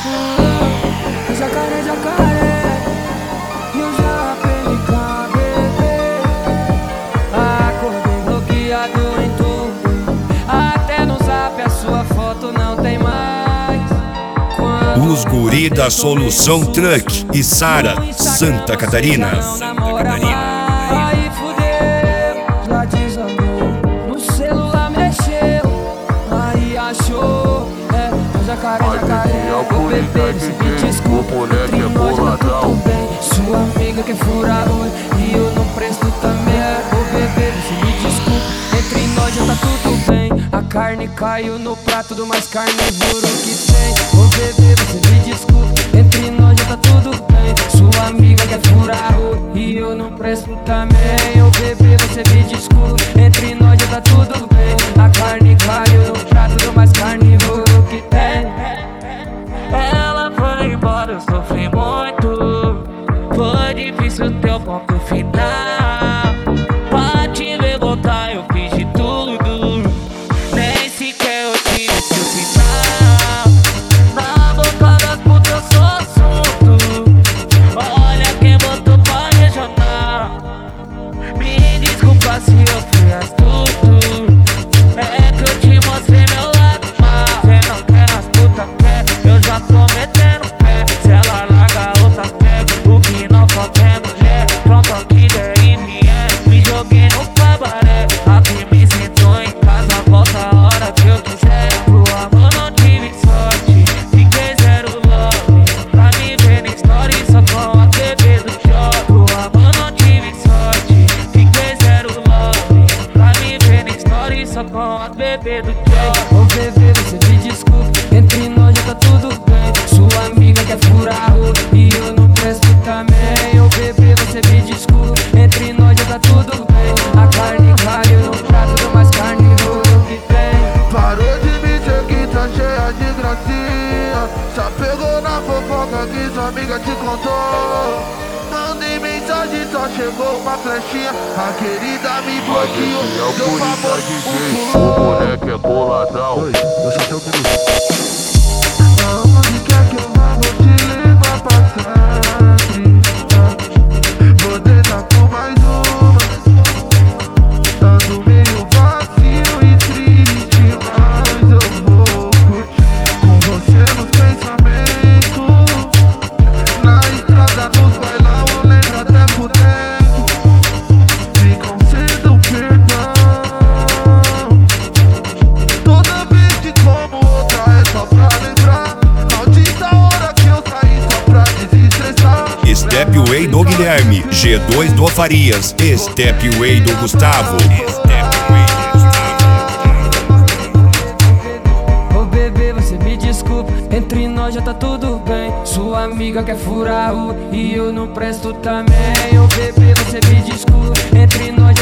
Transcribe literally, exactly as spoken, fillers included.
Jacaré, jacaré, e eu já P N K, bebê. Acordei bloqueado em tudo, até no zap a sua foto não tem mais. Quando Os guri da Solução Truck e Sara, Santa Catarina. Santa Catarina. Aí fudeu, já desandou, no celular mexeu, aí achou. É, jacaré, jacaré, ô bebê, você me desculpa, entre nós tá tudo bem. Sua amiga quer furar o olho e eu não presto também. Ô bebê, você me desculpa, entre nós já tá tudo bem. A carne caiu no prato do mais carnívoro que tem. Ô bebê, você me desculpa, entre nós já tá tudo bem. Sua amiga quer furar o olho e eu não presto também. Ô bebê, você me desculpa, entre nós já tá tudo bem. A carne caiu no prato do mais carnívoro que tem. Ela foi embora, eu sofri muito. Foi difícil teu ponto final. Pra te ver voltar eu fiz de tudo, nem sequer eu tive seu sinal. Na boca das putas eu sou assunto. Olha quem botou pra regional. Me desculpa se eu fui astuto, é que eu te mostrei meu lado mal. Cê não quer as putas, quer, eu já tô metendo pé. Se ela larga a outra pega, o que não falta é mulher. Pronto, aqui der e vier, me joguei no cabaré. Aqui me sinto em casa, volta a hora que eu quiser. Pro amor não tive sorte, fiquei zero love. Pra me ver na story só com a T V do jogo. Pro amor não tive sorte, fiquei zero love. Pra me ver na story só com a T V do jogo. Ô bebê, você me desculpa, entre nós já tá tudo bem. Sua amiga quer furar o olho e eu não presto também. Ô bebê, você me desculpa, entre nós já tá tudo bem. A carne caiu no prato do mais carnívoro que tem. Parou de me dizer que tá cheia de gracinha, só pegou na fofoca que sua amiga te contou. Mandei mensagem, só chegou uma flechinha. A querida me bloqueou, deu favor, um pulou. O moleque é boladão. Eu sou seu peru. Aonde quer que eu vá, vou te levar pra sempre. Vou deitar com mais uma, dando meio vazio e triste, mas eu vou curtir com você nos pensamentos. Na estrada, nos bailão, eu lembro até por dentro. Me conceda o perdão. Toda vez que como outra é só pra lembrar. Maldita hora que eu saí só pra desestressar. Stepway do Guilherme, G dois do Farias, Stepway do Gustavo. Stepway do Gustavo. Ô bebê, você me desculpa, entre nós já tá tudo bem. Sua amiga quer furar o olho e eu não presto também. Ô bebê, você me desculpa, entre nós